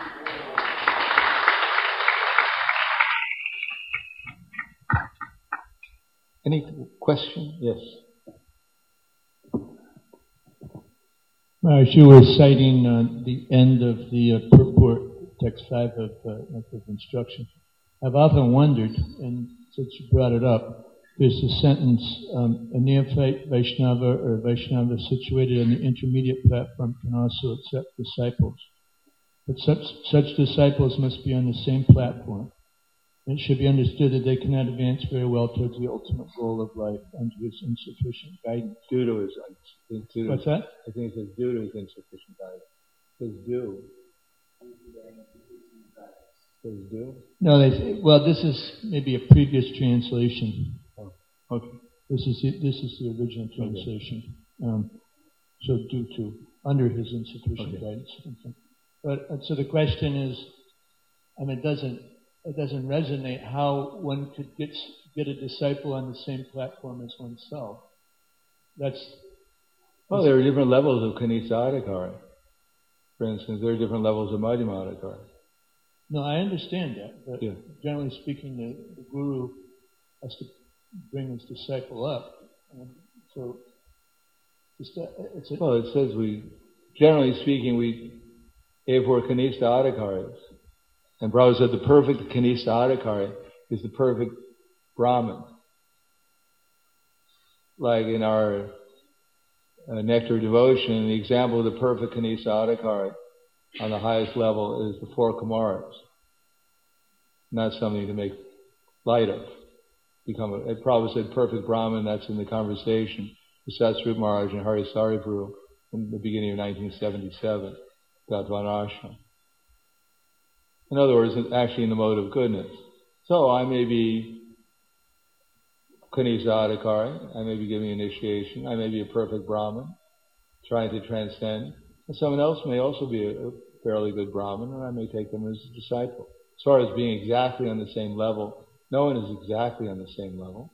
Any question? Yes. Maharaj, you were citing uh, the end of the uh, purport, text five of, uh, of instruction. I've often wondered, and since you brought it up, there's a sentence, um, a neophyte Vaishnava or Vaishnava situated on the intermediate platform can also accept disciples. But such, such disciples must be on the same platform. It should be understood that they cannot advance very well towards the ultimate goal of life under his insufficient guidance. Due to his, due to What's that? I think it says due to his insufficient guidance. It says due. It says due? No, they say, well, this is maybe a previous translation. Oh, okay. This is the, this is the original translation. Okay. Um, so due to, under his insufficient okay. guidance. But uh, so the question is, I mean, it doesn't it doesn't resonate how one could get get a disciple on the same platform as oneself. That's well, there are different levels of Kanisa Adhikari. For instance, there are different levels of Madhyama Adhikari. No, I understand that, but yeah. generally speaking, the, the guru has to bring his disciple up. And so, it's a, it's a, well, it says we, generally speaking, we, if we're Kanista Adhikaris, and Prabhupada said the perfect Kanista Adhikari is the perfect Brahmin. Like in our uh, Nectar Devotion, the example of the perfect Kanista Adhikari on the highest level is the four Kumaras. Not something to make light of. Become a, Prabhupada said perfect Brahmin, that's in the conversation with Satsvarupa Maharaj and Hari Saripuru in the beginning of nineteen seventy-seven, Gatvan Ashram. In other words, actually in the mode of goodness. So I may be Kanisa Adhikari, I may be giving initiation, I may be a perfect Brahmin, trying to transcend. And someone else may also be a, a fairly good Brahmin, and I may take them as a disciple. As far as being exactly on the same level, no one is exactly on the same level.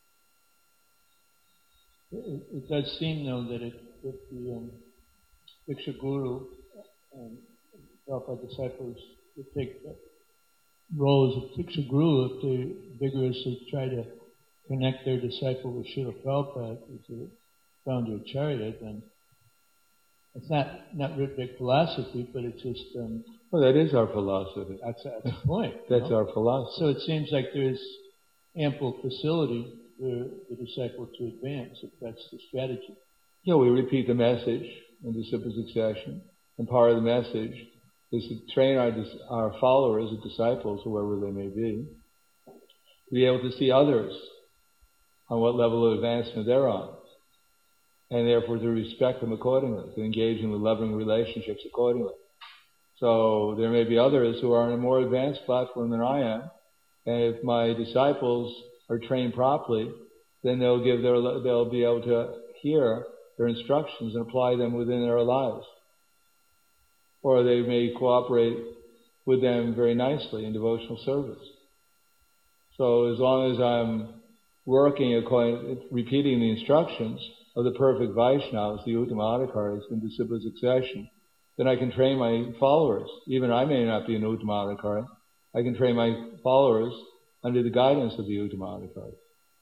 It, it does seem, though, that if, if the um, Diksha Guru and Prabhupada disciples would take roles of Diksha Guru, if they vigorously try to connect their disciple with Srila Prabhupada as a founder Acharya, then it's not not real big philosophy, but it's just... Um, well, that is our philosophy. That's, that's the point. That's know? our philosophy. So it seems like there's ample facility for the disciple to advance, if that's the strategy. Yeah, we repeat the message in disciple succession, and part of the message is to train our our followers, or disciples, whoever they may be, to be able to see others on what level of advancement they're on, and therefore to respect them accordingly, to engage in the loving relationships accordingly. So there may be others who are on a more advanced platform than I am, and if my disciples are trained properly, then they'll give their they'll be able to hear their instructions and apply them within their lives. Or they may cooperate with them very nicely in devotional service. So as long as I'm working according, repeating the instructions of the perfect Vaishnavas, the Uttama Adhikaris in disciple succession, then I can train my followers. Even I may not be an Uttama Adhikari. I can train my followers under the guidance of the Uttama Adhikari.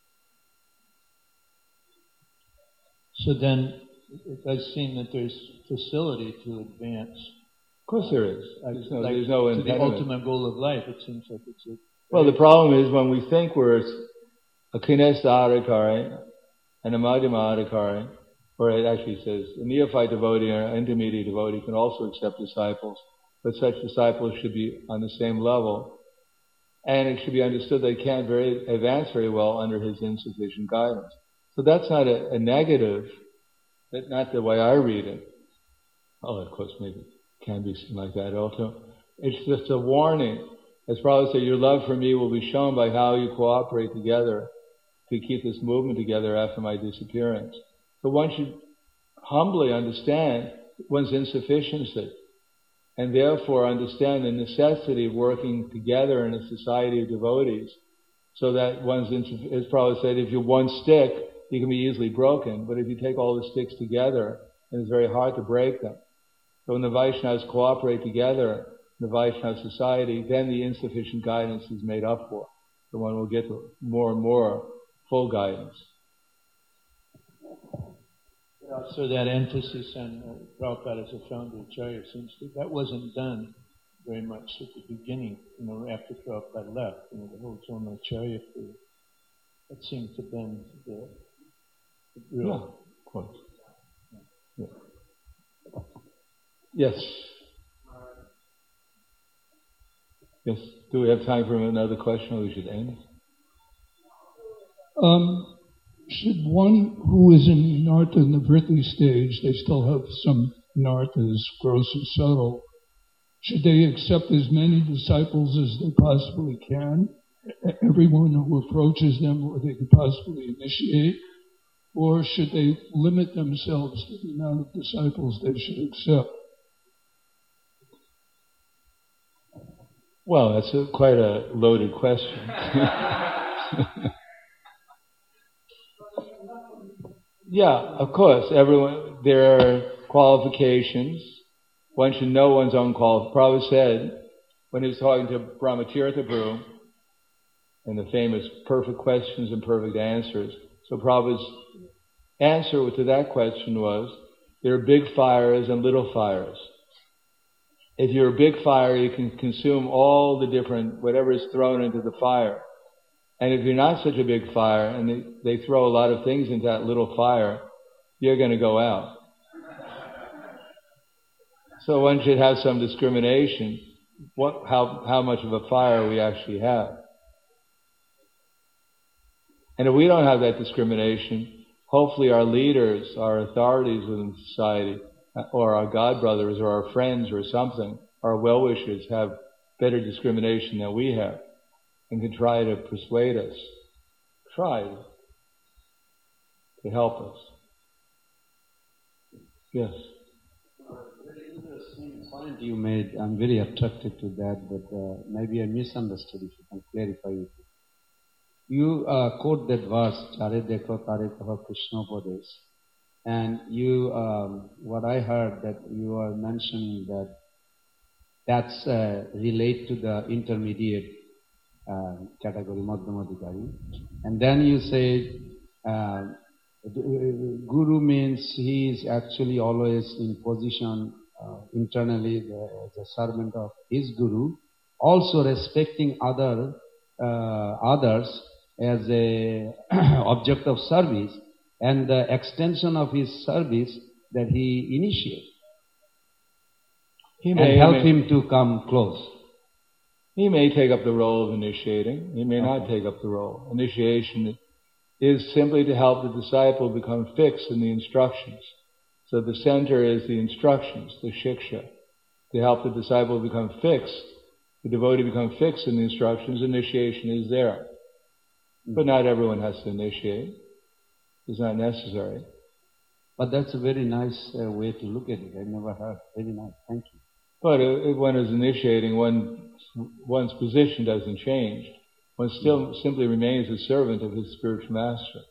So then it does seem that there's facility to advance. Of course there is. There's no, like there's no to impediment. the ultimate goal of life, it seems like it's a... Well, the problem is when we think we're a Kanisa Adhikari and a Madhyama Adhikari, or it actually says a neophyte devotee or an intermediate devotee can also accept disciples, but such disciples should be on the same level, and it should be understood they can't very advance very well under his insufficient guidance. So that's not a, a negative, that not the way I read it. Oh, of course, maybe it can be something like that also. It's just a warning. As Prabhupada said, your love for me will be shown by how you cooperate together to keep this movement together after my disappearance. But one should humbly understand one's insufficiency, and therefore understand the necessity of working together in a society of devotees, so that one's, insuf- as Prabhupada said, if you're one stick, you can be easily broken, but if you take all the sticks together, then it's very hard to break them. So when the Vaishnavas cooperate together in the Vaishnava society, then the insufficient guidance is made up for. So one will get more and more full guidance. So that emphasis on uh, Prabhupada as a founder Acharya seems to, that wasn't done very much at the beginning, you know, after Prabhupada left. You know, the whole Joma Acharya period. That seems to have been the, the real... Yeah, of course. Yeah. Yes. Yes. Do we have time for another question, or we should end? Um, should one who is in Nartha in the Vritti stage, they still have some Narthas, gross and subtle, should they accept as many disciples as they possibly can? Everyone who approaches them, or they could possibly initiate? Or should they limit themselves to the amount of disciples they should accept? Well, that's a, quite a loaded question. Yeah, of course. Everyone, there are qualifications. One should know one's own qualifications. Prabhupada said, when he was talking to Brahmatirtha Prabhu, and the famous perfect questions and perfect answers. So Prabhupada's answer to that question was, there are big fires and little fires. If you're a big fire, you can consume all the different, whatever is thrown into the fire. And if you're not such a big fire, and they, they throw a lot of things into that little fire, you're going to go out. So one should have some discrimination, what, how, how much of a fire we actually have. And if we don't have that discrimination, hopefully our leaders, our authorities within society, or our godbrothers, or our friends, or something, our well-wishers have better discrimination than we have. and can try to persuade us, try to help us. Yes. Very interesting point you made. I'm very attracted to that, but uh, maybe I misunderstood. If you can clarify it. You uh, quote that verse, Chare Dekho Tare Kaha Krishna Upadesh. And you, um, what I heard that you are mentioning that that's uh, relate to the intermediate uh, category, Madhyamadhikari. And then you say, uh, Guru means he is actually always in position uh, internally the, as a servant of his Guru, also respecting other uh, others as a object of service, and the extension of his service that he initiates. He and may help may, him to come close. He may take up the role of initiating. He may Okay. not take up the role. Initiation is simply to help the disciple become fixed in the instructions. So the center is the instructions, the shiksha. To help the disciple become fixed, the devotee become fixed in the instructions, initiation is there. But not everyone has to initiate. It's not necessary. But that's a very nice uh, way to look at it. I never heard. Very nice. Thank you. But if one is initiating, one, one's position doesn't change. One still simply remains a servant of his spiritual master.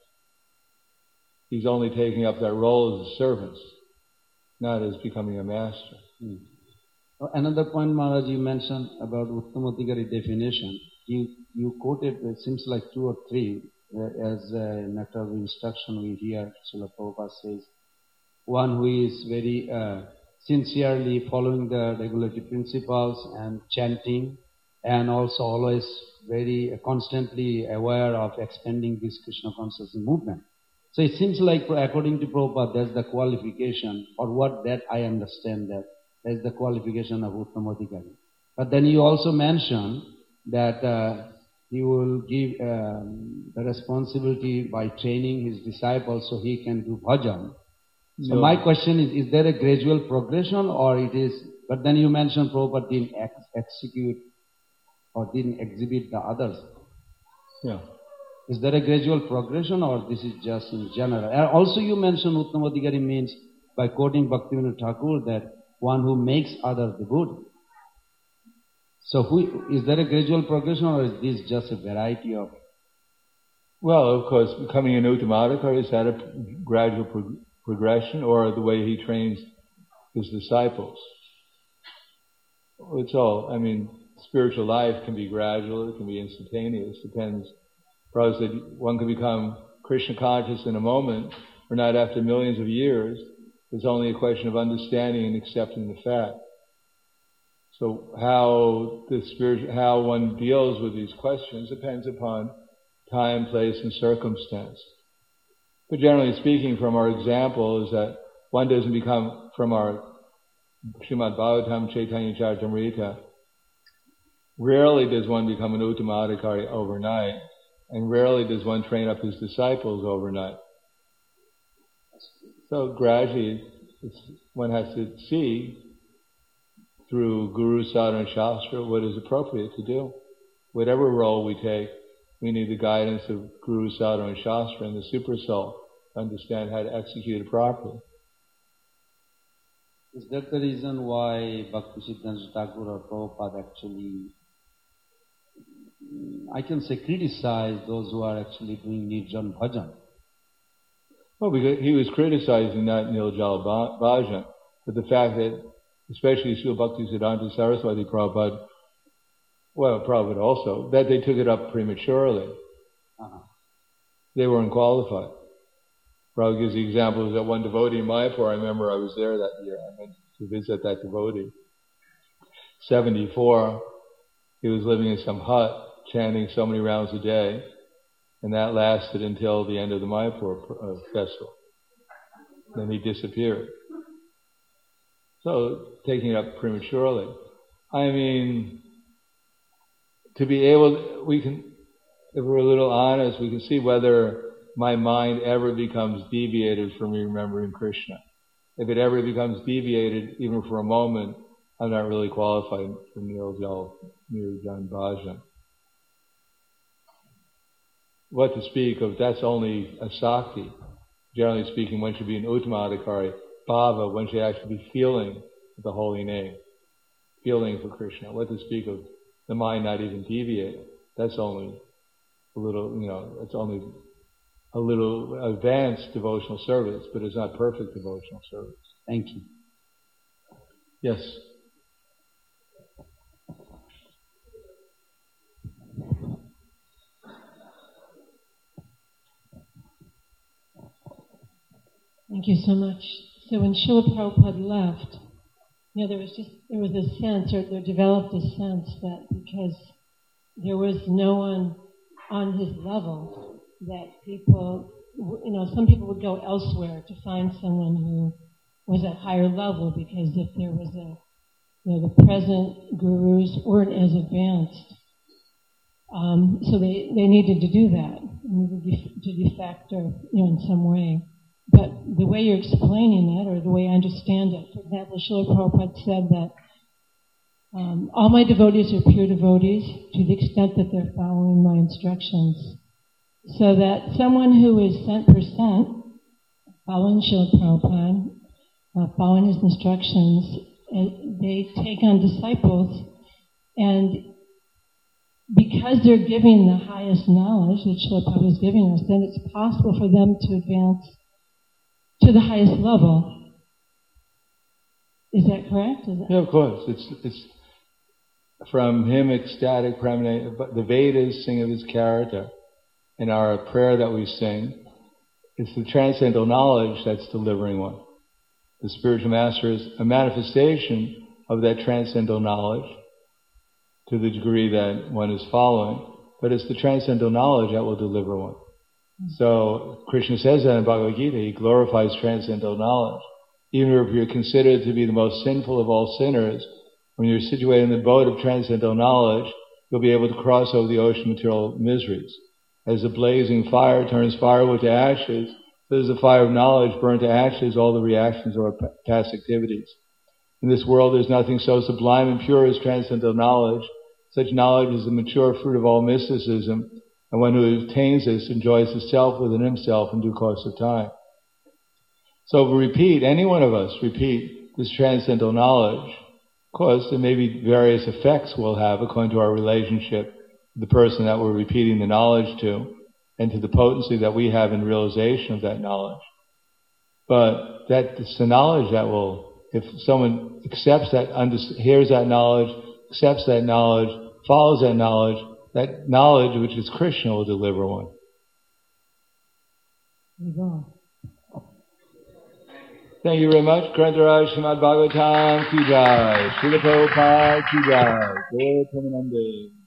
He's only taking up that role as a servant, not as becoming a master. Hmm. Another point, Maharaj, you mentioned about Uttamadhikari definition. You, you quoted, it seems like two or three, uh, as a matter of instruction we hear, Srila Prabhupada says, one who is very uh, sincerely following the regulatory principles and chanting, and also always very uh, constantly aware of expanding this Krishna consciousness movement. So it seems like, according to Prabhupada, that's the qualification, or what that I understand that, that's the qualification of Uttamadhikari. But then you also mention that uh, he will give um, the responsibility by training his disciples so he can do bhajan. So No. my question is, is there a gradual progression, or it is, but then you mentioned Prabhupada didn't ex execute or didn't exhibit the others. Yeah. Is there a gradual progression, or this is just in general? And also you mentioned Uttamadhikari means, by quoting Bhaktivinoda Thakur, that one who makes others devotee. So who, is there a gradual progression, or is this just a variety of? Well, of course, becoming an Uttamadhikari, is that a gradual pro progression, or the way he trains his disciples? It's all, I mean, spiritual life can be gradual, it can be instantaneous, depends. Prabhupada said one can become Krishna conscious in a moment, or not after millions of years. It's only a question of understanding and accepting the fact. So how the spirit, how one deals with these questions depends upon time, place, and circumstance. But generally speaking, from our example, is that one doesn't become, from our Srimad Bhagavatam Chaitanya Charitamrita, rarely does one become an Uttamadhikari overnight, and rarely does one train up his disciples overnight. So gradually, it's, one has to see through Guru, Sadhana, and Shastra what is appropriate to do. Whatever role we take, we need the guidance of Guru, Sadhana, and Shastra and the Super Soul to understand how to execute it properly. Is that the reason why Bhaktisiddhanta Thakur or Prabhupada actually, I can say, criticize those who are actually doing Nirjan Bhajan? Well, because he was criticizing not Niljala Bhajan, but the fact that, especially Srila Bhaktisiddhanta Saraswati Prabhupada, well, Prabhupada also, that they took it up prematurely. Uh-huh. They weren't qualified. Prabhupada gives the example of that one devotee in Mayapur. I remember I was there that year. I went to visit that devotee. seventy-four, he was living in some hut, chanting so many rounds a day, and that lasted until the end of the Mayapur uh, festival. Then he disappeared. So, taking it up prematurely. I mean, to be able, we can, if we're a little honest, we can see whether my mind ever becomes deviated from remembering Krishna. If it ever becomes deviated, even for a moment, I'm not really qualified for Nirjan Bhajan. what to speak of, that's only a Sakti. Generally speaking, one should be an Uttamadhikari. Bhava, one should actually be feeling the holy name, feeling for Krishna. What to speak of the mind not even deviating. That's only a little, you know, it's only a little advanced devotional service, but it's not perfect devotional service. Thank you. Yes. Thank you so much. So when Srila Prabhupada left, you know, there was just, there was a sense, or there developed a sense that because there was no one on his level, that people, you know, some people would go elsewhere to find someone who was at higher level, because if there was a, you know, the present gurus weren't as advanced. Um, so they, they needed to do that, needed to de facto, you know, in some way. But the way you're explaining it, or the way I understand it, for example, Srila Prabhupada said that um, all my devotees are pure devotees to the extent that they're following my instructions. So that someone who is cent percent following Srila Prabhupada, uh, following his instructions, uh, they take on disciples, and because they're giving the highest knowledge that Srila Prabhupada is giving us, then it's possible for them to advance to the highest level. Is that correct? Is that yeah, of course. It's it's from him ecstatic, preeminent. The Vedas sing of his character. In our prayer that we sing, it's the transcendental knowledge that's delivering one. The spiritual master is a manifestation of that transcendental knowledge to the degree that one is following, but it's the transcendental knowledge that will deliver one. So Krishna says that in Bhagavad Gita, he glorifies transcendental knowledge. Even if you're considered to be the most sinful of all sinners, when you're situated in the boat of transcendental knowledge, you'll be able to cross over the ocean of material miseries. As the blazing fire turns firewood to ashes, so does the fire of knowledge burn to ashes all the reactions of our past activities. In this world there's nothing so sublime and pure as transcendental knowledge. Such knowledge is the mature fruit of all mysticism, and one who attains this enjoys the self within himself in due course of time. So if we repeat, any one of us repeat this transcendental knowledge, of course there may be various effects we'll have according to our relationship with the person that we're repeating the knowledge to, and to the potency that we have in realization of that knowledge. But that it's the knowledge that will, if someone accepts that, under, hears that knowledge, accepts that knowledge, follows that knowledge, that knowledge, which is Krishna, will deliver one. Thank you very much. Grantaraj Srimad Bhagavatam ki jai. Srila Prabhupada ki jai. Jai Premanande.